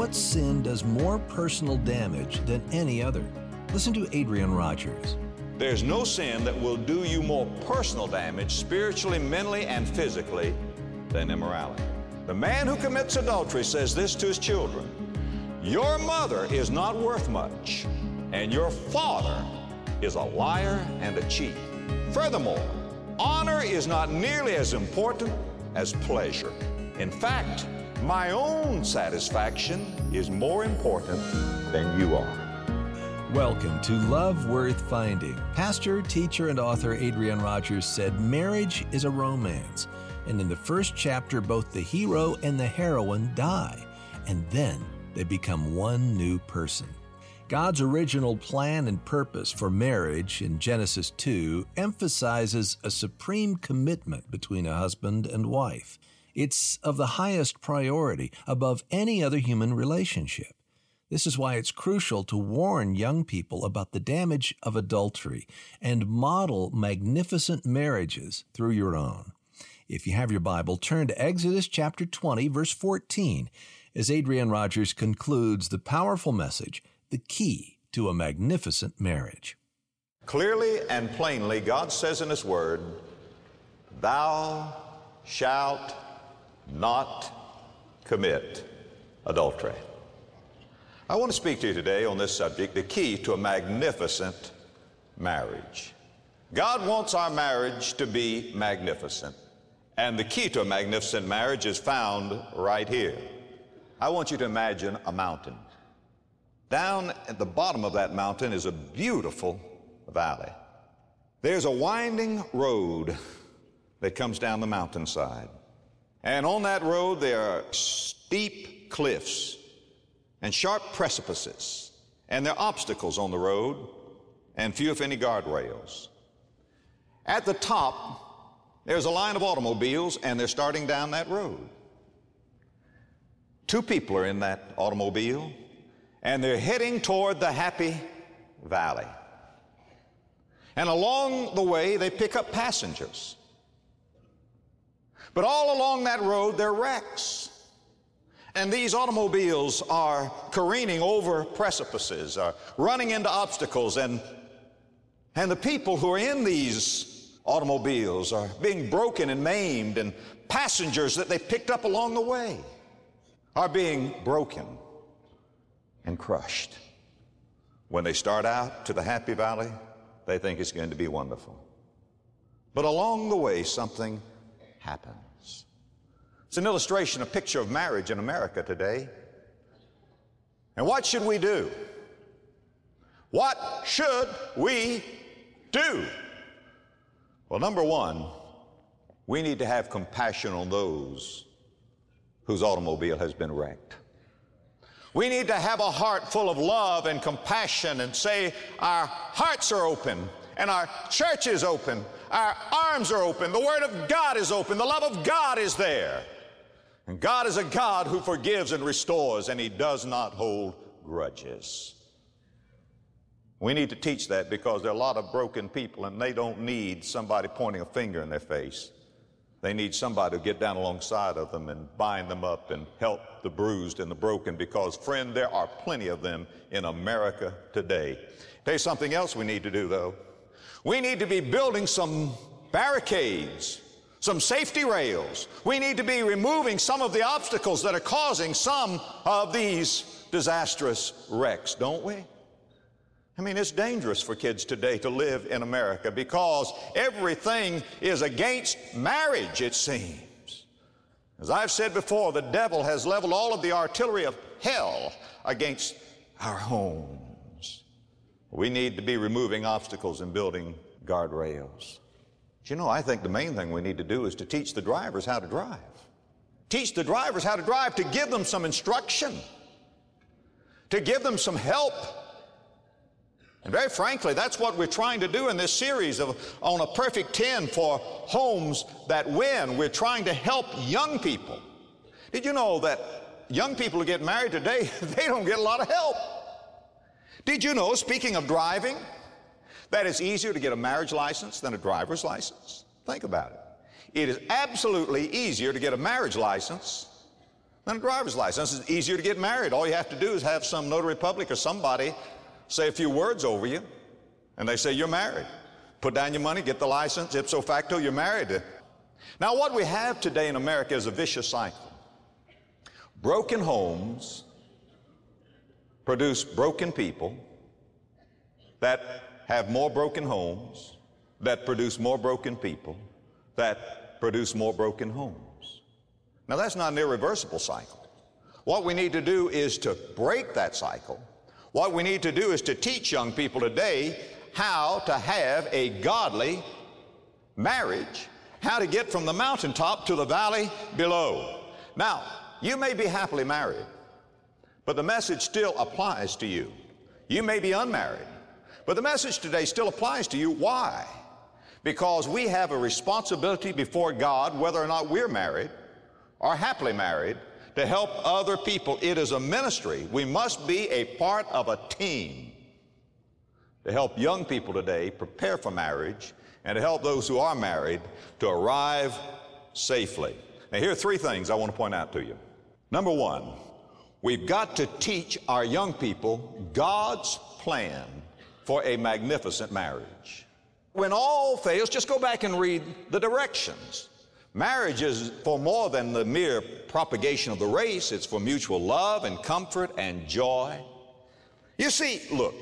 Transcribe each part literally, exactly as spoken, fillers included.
what sin does more personal damage than any other? Listen to Adrian Rogers. There's no sin that will do you more personal damage, spiritually, mentally, and physically, than immorality. The man who commits adultery says this to his children: your mother is not worth much, and your father is a liar and a cheat. Furthermore, honor is not nearly as important as pleasure. In fact, my own satisfaction is more important than you are. Welcome to Love Worth Finding. Pastor, teacher, and author Adrian Rogers said marriage is a romance, and in the first chapter, both the hero and the heroine die, and then they become one new person. God's original plan and purpose for marriage in Genesis two emphasizes a supreme commitment between a husband and wife. It's of the highest priority above any other human relationship. This is why it's crucial to warn young people about the damage of adultery and model magnificent marriages through your own. If you have your Bible, turn to Exodus chapter twenty, verse fourteen, as Adrian Rogers concludes the powerful message, the key to a magnificent marriage. Clearly and plainly, God says in His Word, thou shalt not commit adultery. I want to speak to you today on this subject, the key to a magnificent marriage. God wants our marriage to be magnificent, and the key to a magnificent marriage is found right here. I want you to imagine a mountain. Down at the bottom of that mountain is a beautiful valley. There's a winding road that comes down the mountainside. And on that road there are steep cliffs and sharp precipices. And there are obstacles on the road and few if any guardrails. At the top, there's a line of automobiles and they're starting down that road. Two people are in that automobile, and they're heading toward the Happy Valley. And along the way, they pick up passengers. But all along that road, there are wrecks. And these automobiles are careening over precipices, are running into obstacles, and, and the people who are in these automobiles are being broken and maimed, and passengers that they picked up along the way are being broken and crushed. When they start out to the Happy Valley, they think it's going to be wonderful. But along the way, something happens. It's an illustration, a picture of marriage in America today. And what should we do? What should we do? Well, number one, we need to have compassion on those whose automobile has been wrecked. We need to have a heart full of love and compassion and say our hearts are open and our church is open, our arms are open, the Word of God is open, the love of God is there. And God is a God who forgives and restores, and He does not hold grudges. We need to teach that because there are a lot of broken people and they don't need somebody pointing a finger in their face. They need somebody to get down alongside of them and bind them up and help the bruised and the broken, because, friend, there are plenty of them in America today. There's something else we need to do, though. We need to be building some barricades, some safety rails. We need to be removing some of the obstacles that are causing some of these disastrous wrecks, don't we? I mean, it's dangerous for kids today to live in America because everything is against marriage, it seems. As I've said before, the devil has leveled all of the artillery of hell against our homes. We need to be removing obstacles and building guardrails. But you know, I think the main thing we need to do is to teach the drivers how to drive. Teach the drivers how to drive, to give them some instruction, to give them some help. And very frankly, that's what we're trying to do in this series of on a perfect ten for homes that win. We're trying to help young people. Did you know that young people who get married today, they don't get a lot of help? Did you know, speaking of driving, that it's easier to get a marriage license than a driver's license? Think about it. It is absolutely easier to get a marriage license than a driver's license. It's easier to get married. All you have to do is have some notary public or somebody say a few words over you, and they say you're married. Put down your money, get the license, ipso facto, you're married. Now, what we have today in America is a vicious cycle. Broken homes produce broken people that have more broken homes, that produce more broken people, that produce more broken homes. Now, that's not an irreversible cycle. What we need to do is to break that cycle. What we need to do is to teach young people today how to have a godly marriage, how to get from the mountaintop to the valley below. Now, you may be happily married, but the message still applies to you. You may be unmarried, but the message today still applies to you. Why? Because we have a responsibility before God, whether or not we're married or happily married, to help other people. It is a ministry. We must be a part of a team to help young people today prepare for marriage and to help those who are married to arrive safely. Now, here are three things I want to point out to you. Number one, we've got to teach our young people God's plan for a magnificent marriage. When all fails, just go back and read the directions. Marriage is for more than the mere propagation of the race. It's for mutual love and comfort and joy. You see, look,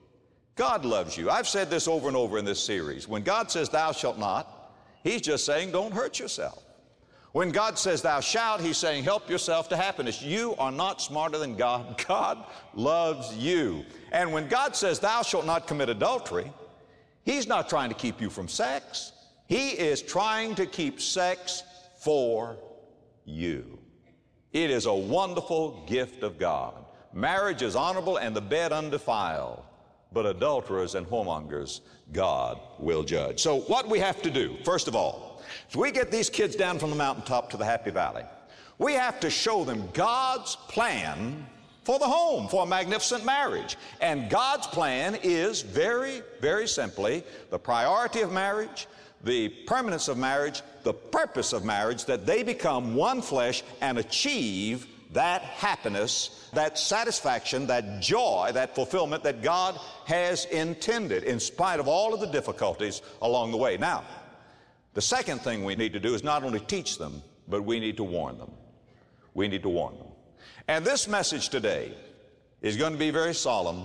God loves you. I've said this over and over in this series. When God says, thou shalt not, He's just saying, don't hurt yourself. When God says, thou shalt, He's saying, help yourself to happiness. You are not smarter than God. God loves you. And when God says, thou shalt not commit adultery, He's not trying to keep you from sex. He is trying to keep sex for you. It is a wonderful gift of God. Marriage is honorable and the bed undefiled, but adulterers and whoremongers God will judge. So what we have to do, first of all, is we get these kids down from the mountaintop to the happy valley. We have to show them God's plan for the home, for a magnificent marriage. And God's plan is very, very simply the priority of marriage, the permanence of marriage, the purpose of marriage, that they become one flesh and achieve that happiness, that satisfaction, that joy, that fulfillment that God has intended in spite of all of the difficulties along the way. Now, the second thing we need to do is not only teach them, but we need to warn them. We need to warn them. And this message today is going to be very solemn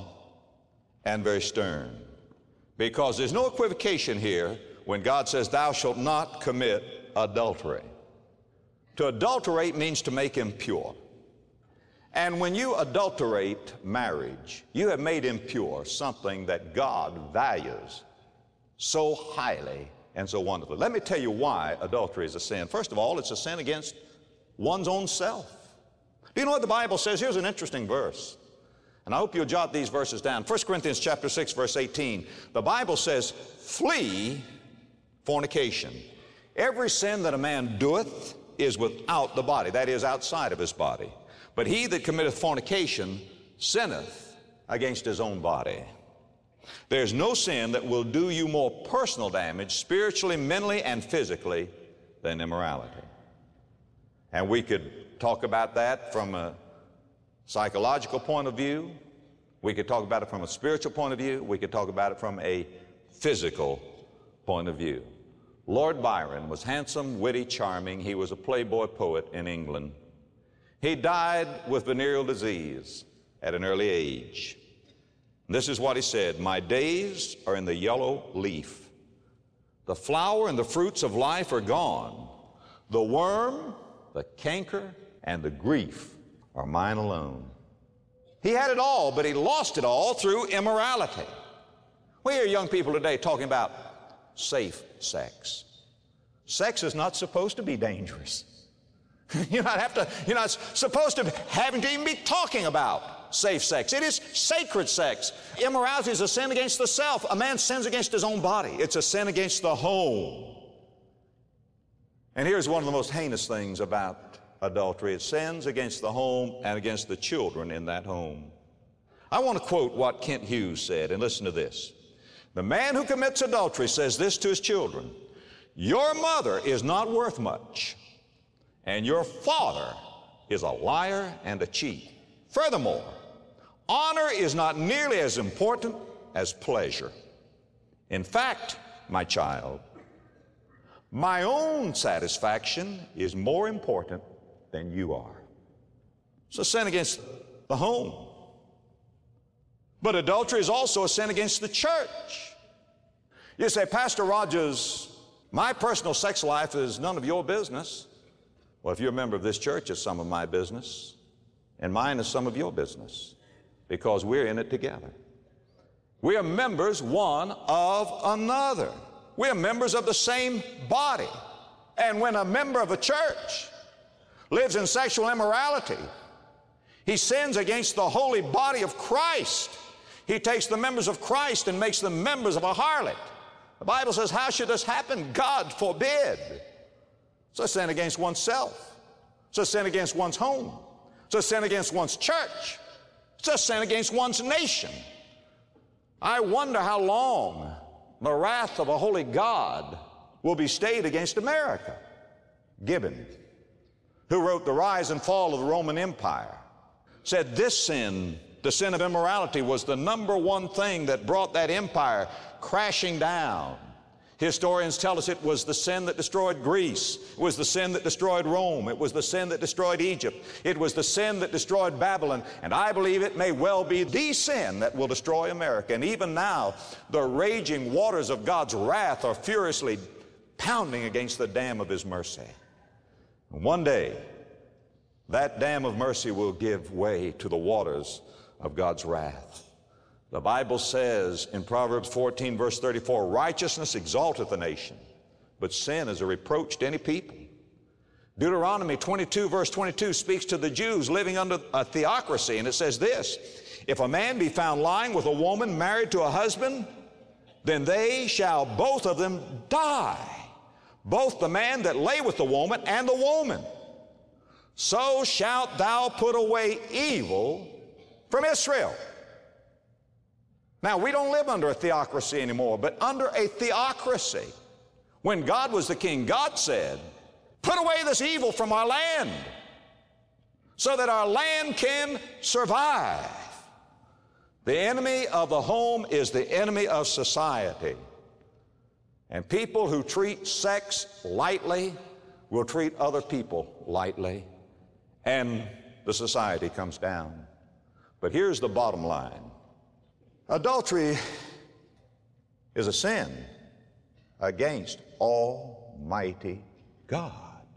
and very stern, because there's no equivocation here when God says, thou shalt not commit adultery. To adulterate means to make impure. And when you adulterate marriage, you have made impure something that God values so highly and so wonderfully. Let me tell you why adultery is a sin. First of all, it's a sin against one's own self. Do you know what the Bible says? Here's an interesting verse, and I hope you'll jot these verses down. First Corinthians chapter six, verse eighteen. The Bible says, flee fornication. Every sin that a man doeth is without the body, that is, outside of his body. But he that committeth fornication sinneth against his own body. There's no sin that will do you more personal damage, spiritually, mentally, and physically, than immorality. And we could talk about that from a psychological point of view. We could talk about it from a spiritual point of view. We could talk about it from a physical point of view. Lord Byron was handsome, witty, charming. He was a playboy poet in England. He died with venereal disease at an early age. This is what he said: my days are in the yellow leaf. The flower and the fruits of life are gone. The worm, the canker, and the grief are mine alone. He had it all, but he lost it all through immorality. We hear young people today talking about safe sex. Sex is not supposed to be dangerous. You're not have to, you're not supposed to having to even be talking about safe sex. It is sacred sex. Immorality is a sin against the self. A man sins against his own body. It's a sin against the home. And here's one of the most heinous things about adultery. It sins against the home and against the children in that home. I want to quote what Kent Hughes said, and listen to this. The man who commits adultery says this to his children: your mother is not worth much, and your father is a liar and a cheat. Furthermore, honor is not nearly as important as pleasure. In fact, my child, my own satisfaction is more important than you are. It's a sin against the home. But adultery is also a sin against the church. You say, Pastor Rogers, my personal sex life is none of your business. Well, if you're a member of this church, it's some of my business, and mine is some of your business, because we're in it together. We are members one of another. We are members of the same body. And when a member of a church lives in sexual immorality, he sins against the holy body of Christ. He takes the members of Christ and makes them members of a harlot. The Bible says, how should this happen? God forbid. It's a sin against oneself. It's a sin against one's home. It's a sin against one's church. It's a sin against one's nation. I wonder how long the wrath of a holy God will be stayed against America. Gibbon, who wrote The Rise and Fall of the Roman Empire, said this sin, the sin of immorality, was the number one thing that brought that empire crashing down. Historians tell us it was the sin that destroyed Greece. It was the sin that destroyed Rome. It was the sin that destroyed Egypt. It was the sin that destroyed Babylon. And I believe it may well be the sin that will destroy America. And even now, the raging waters of God's wrath are furiously pounding against the dam of His mercy. And one day, that dam of mercy will give way to the waters of God's wrath. The Bible says in Proverbs fourteen, verse thirty-four, righteousness exalteth a nation, but sin is a reproach to any people. Deuteronomy twenty-two, verse twenty-two speaks to the Jews living under a theocracy, and it says this, if a man be found lying with a woman married to a husband, then they shall both of them die, both the man that lay with the woman and the woman. So shalt thou put away evil from Israel. Now, we don't live under a theocracy anymore, but under a theocracy. When God was the king, God said, put away this evil from our land so that our land can survive. The enemy of the home is the enemy of society. And people who treat sex lightly will treat other people lightly, and the society comes down. But here's the bottom line. Adultery is a sin against Almighty God.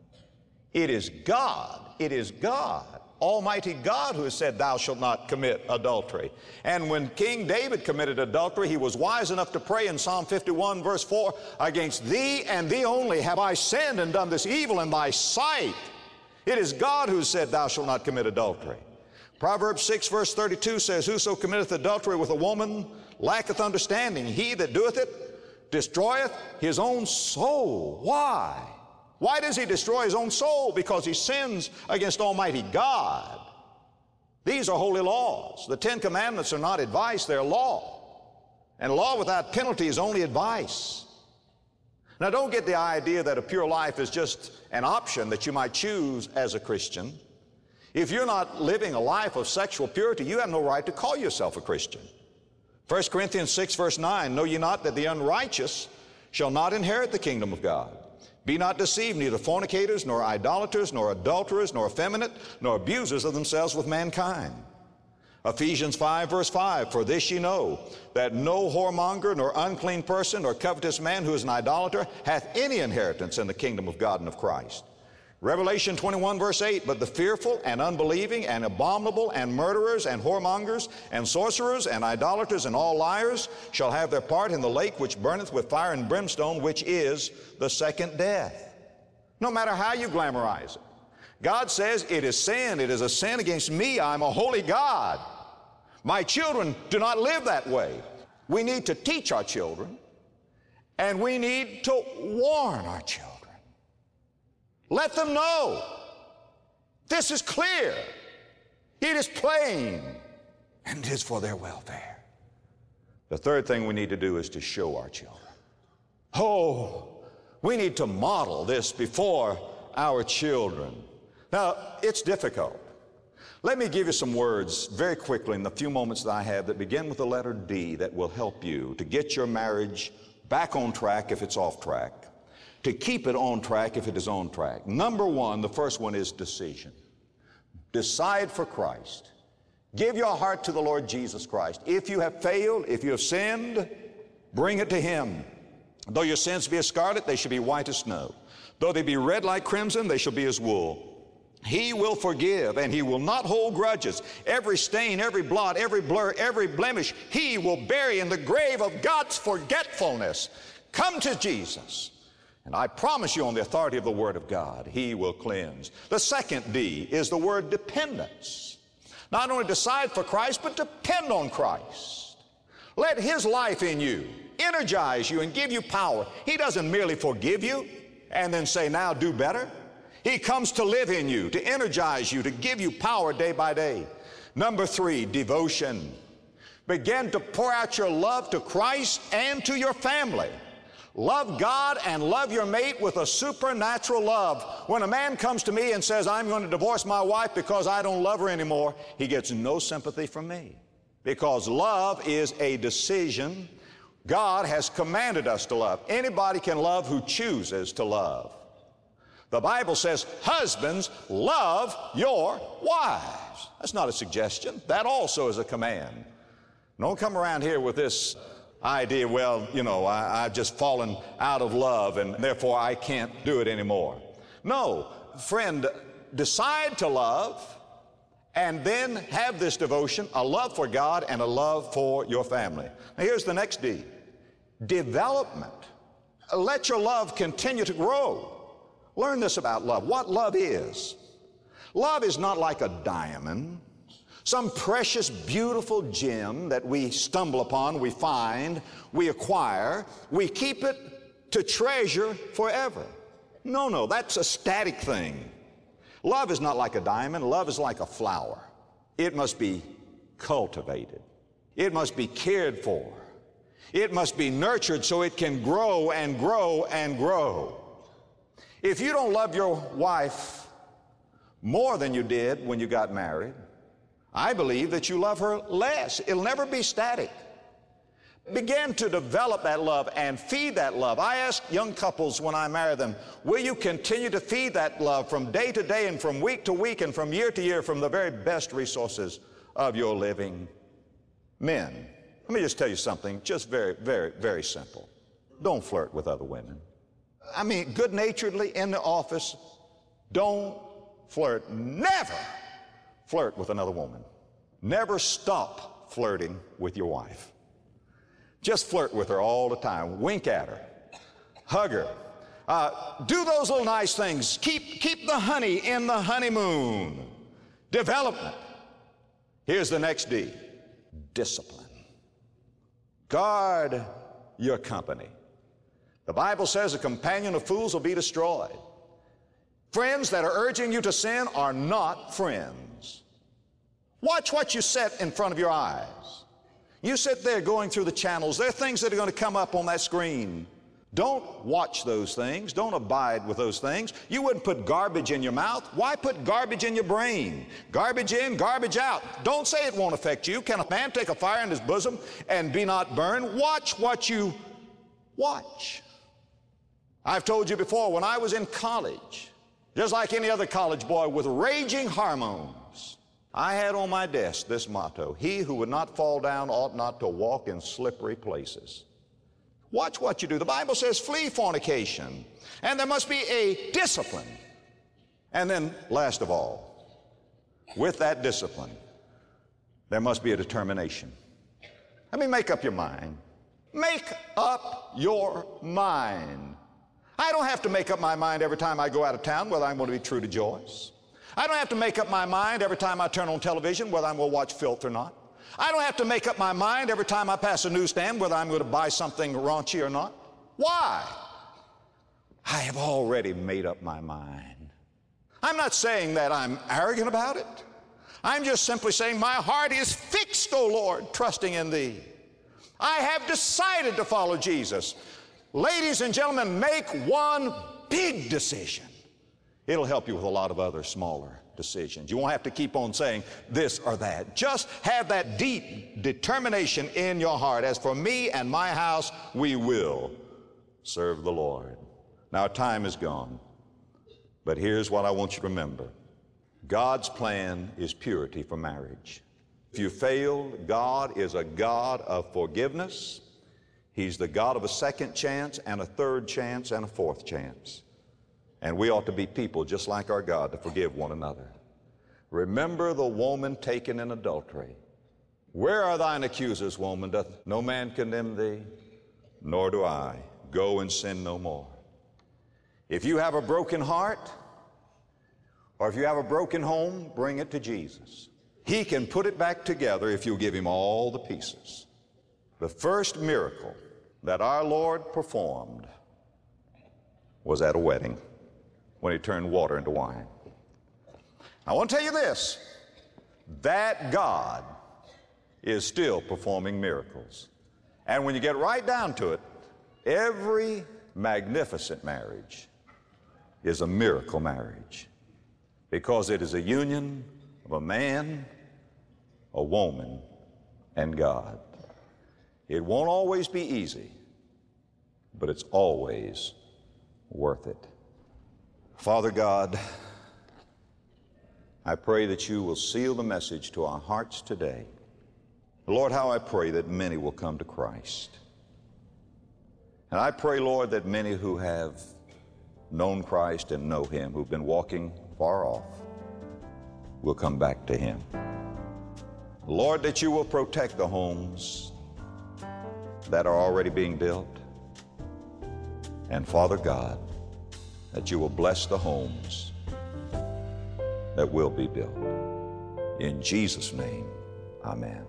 It is God, it is God, Almighty God, who has said, thou shalt not commit adultery. And when King David committed adultery, he was wise enough to pray in Psalm fifty-one, verse four, against thee and thee only have I sinned and done this evil in thy sight. It is God who said, thou shalt not commit adultery. Proverbs six, verse thirty-two says, whoso committeth adultery with a woman lacketh understanding. He that doeth it destroyeth his own soul. Why? Why does he destroy his own soul? Because he sins against Almighty God. These are holy laws. The Ten Commandments are not advice, they're law. And law without penalty is only advice. Now, don't get the idea that a pure life is just an option that you might choose as a Christian. If you're not living a life of sexual purity, you have no right to call yourself a Christian. First Corinthians six, verse nine, know ye not that the unrighteous shall not inherit the kingdom of God? Be not deceived, neither fornicators, nor idolaters, nor adulterers, nor effeminate, nor abusers of themselves with mankind. Ephesians five, verse five, for this ye know, that no whoremonger, nor unclean person, nor covetous man who is an idolater hath any inheritance in the kingdom of God and of Christ. Revelation twenty-one, verse eight, but the fearful and unbelieving and abominable and murderers and whoremongers and sorcerers and idolaters and all liars shall have their part in the lake which burneth with fire and brimstone, which is the second death. No matter how you glamorize it, God says it is sin. It is a sin against me. I'm a holy God. My children do not live that way. We need to teach our children, and we need to warn our children. Let them know this is clear, it is plain, and it is for their welfare. The third thing we need to do is to show our children. Oh, we need to model this before our children. Now, it's difficult. Let me give you some words very quickly in the few moments that I have that begin with the letter D that will help you to get your marriage back on track if it's off track, to keep it on track if it is on track. Number one, the first one is decision. Decide for Christ. Give your heart to the Lord Jesus Christ. If you have failed, if you have sinned, bring it to Him. Though your sins be as scarlet, they shall be white as snow. Though they be red like crimson, they shall be as wool. He will forgive, and He will not hold grudges. Every stain, every blot, every blur, every blemish, He will bury in the grave of God's forgetfulness. Come to Jesus, and I promise you on the authority of the Word of God, He will cleanse. The second D is the word dependence. Not only decide for Christ, but depend on Christ. Let His life in you energize you and give you power. He doesn't merely forgive you and then say, now do better. He comes to live in you, to energize you, to give you power day by day. Number three, devotion. Begin to pour out your love to Christ and to your family. Love God and love your mate with a supernatural love. When a man comes to me and says, I'm going to divorce my wife because I don't love her anymore, he gets no sympathy from me. Because love is a decision. God has commanded us to love. Anybody can love who chooses to love. The Bible says, husbands, love your wives. That's not a suggestion. That also is a command. Don't come around here with this idea, well, you know, I, I've just fallen out of love and therefore I can't do it anymore. No, friend, decide to love and then have this devotion, a love for God and a love for your family. Now here's the next D. Development. Let your love continue to grow. Learn this about love, what love is. Love is not like a diamond, some precious, beautiful gem that we stumble upon, we find, we acquire, we keep it to treasure forever. No, no, that's a static thing. Love is not like a diamond. Love is like a flower. It must be cultivated. It must be cared for. It must be nurtured so it can grow and grow and grow. If you don't love your wife more than you did when you got married, I believe that you love her less. It'll never be static. Begin to develop that love and feed that love. I ask young couples when I marry them, will you continue to feed that love from day to day and from week to week and from year to year from the very best resources of your living? Men, let me just tell you something, just very, very, very simple. Don't flirt with other women. I mean, good-naturedly in the office, don't flirt. Never flirt with another woman. Never stop flirting with your wife. Just flirt with her all the time. Wink at her. Hug her. Uh, do those little nice things. Keep, keep the honey in the honeymoon. Development. Here's the next D. Discipline. Guard your company. The Bible says a companion of fools will be destroyed. Friends that are urging you to sin are not friends. Watch what you set in front of your eyes. You sit there going through the channels. There are things that are going to come up on that screen. Don't watch those things. Don't abide with those things. You wouldn't put garbage in your mouth. Why put garbage in your brain? Garbage in, garbage out. Don't say it won't affect you. Can a man take a fire in his bosom and be not burned? Watch what you watch. I've told you before, when I was in college, just like any other college boy with raging hormones, I had on my desk this motto: he who would not fall down ought not to walk in slippery places. Watch what you do. The Bible says flee fornication, and there must be a discipline. And then, last of all, with that discipline, there must be a determination. I mean, make up your mind. Make up your mind. I don't have to make up my mind every time I go out of town whether I'm going to be true to Joyce. I don't have to make up my mind every time I turn on television whether I'm going to watch filth or not. I don't have to make up my mind every time I pass a newsstand whether I'm going to buy something raunchy or not. Why? I have already made up my mind. I'm not saying that I'm arrogant about it. I'm just simply saying my heart is fixed, O Lord, trusting in Thee. I have decided to follow Jesus. Ladies and gentlemen, make one big decision. It'll help you with a lot of other smaller decisions. You won't have to keep on saying this or that. Just have that deep determination in your heart. As for me and my house, we will serve the Lord. Now, time is gone, but here's what I want you to remember. God's plan is purity for marriage. If you failed, God is a God of forgiveness. He's the God of a second chance and a third chance and a fourth chance. And we ought to be people just like our God to forgive one another. Remember the woman taken in adultery. Where are thine accusers, woman? Doth no man condemn thee? Nor do I. Go and sin no more. If you have a broken heart, or if you have a broken home, bring it to Jesus. He can put it back together if you'll give him all the pieces. The first miracle that our Lord performed was at a wedding when he turned water into wine. I want to tell you this, that God is still performing miracles. And when you get right down to it, every magnificent marriage is a miracle marriage, because it is a union of a man, a woman, and God. It won't always be easy, but it's always worth it. Father God, I pray that you will seal the message to our hearts today. Lord, how I pray that many will come to Christ. And I pray, Lord, that many who have known Christ and know him, who've been walking far off, will come back to him. Lord, that you will protect the homes that are already being built. And Father God, that you will bless the homes that will be built. In Jesus' name, amen.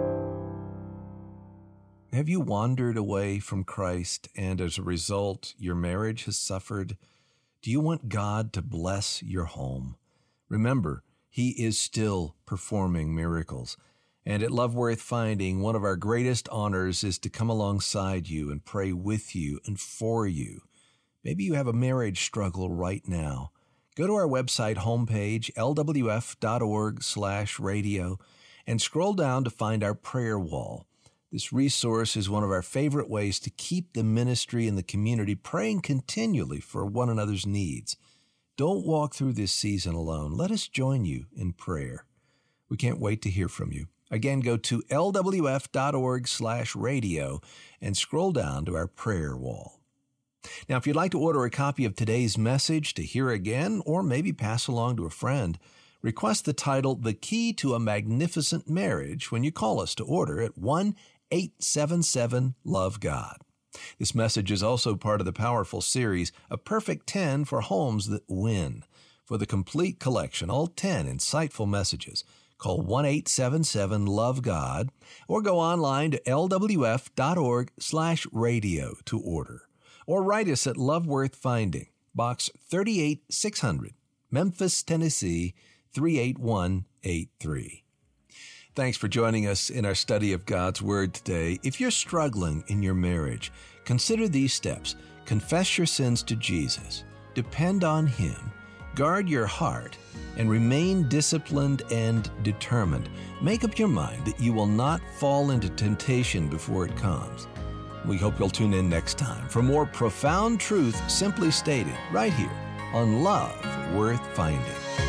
Have you wandered away from Christ and as a result your marriage has suffered? Do you want God to bless your home? Remember, he is still performing miracles. And at Love Worth Finding, one of our greatest honors is to come alongside you and pray with you and for you. Maybe you have a marriage struggle right now. Go to our website homepage, L W F dot org slash radio, and scroll down to find our prayer wall. This resource is one of our favorite ways to keep the ministry and the community praying continually for one another's needs. Don't walk through this season alone. Let us join you in prayer. We can't wait to hear from you. Again, go to L W F dot org slash radio and scroll down to our prayer wall. Now, if you'd like to order a copy of today's message to hear again, or maybe pass along to a friend, request the title, The Key to a Magnificent Marriage, when you call us to order at one eight seven seven love God. This message is also part of the powerful series, A Perfect ten for Homes That Win. For the complete collection, all ten insightful messages, call one eight seven seven love God or go online to L W F dot org slash radio to order. Or write us at Love Worth Finding, Box thirty-eight six hundred, Memphis, Tennessee, three eight one eight three. Thanks for joining us in our study of God's Word today. If you're struggling in your marriage, consider these steps. Confess your sins to Jesus. Depend on him. Guard your heart and remain disciplined and determined. Make up your mind that you will not fall into temptation before it comes. We hope you'll tune in next time for more profound truth simply stated right here on Love Worth Finding.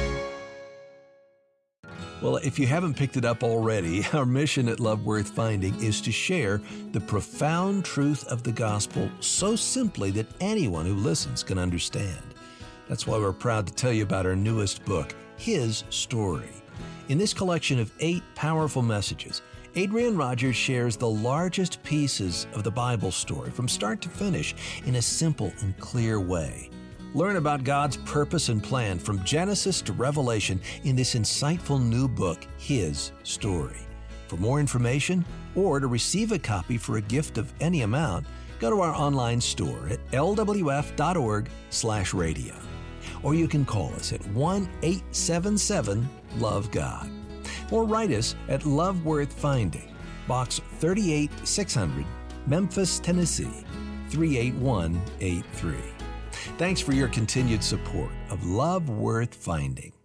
Well, if you haven't picked it up already, our mission at Love Worth Finding is to share the profound truth of the gospel so simply that anyone who listens can understand. That's why we're proud to tell you about our newest book, His Story. In this collection of eight powerful messages, Adrian Rogers shares the largest pieces of the Bible story from start to finish in a simple and clear way. Learn about God's purpose and plan from Genesis to Revelation in this insightful new book, His Story. For more information or to receive a copy for a gift of any amount, go to our online store at L W F dot org slash radio. Or you can call us at one eight seven seven love God. Or write us at Love Worth Finding, Box thirty-eight six hundred, Memphis, Tennessee, three eight one eight three. Thanks for your continued support of Love Worth Finding.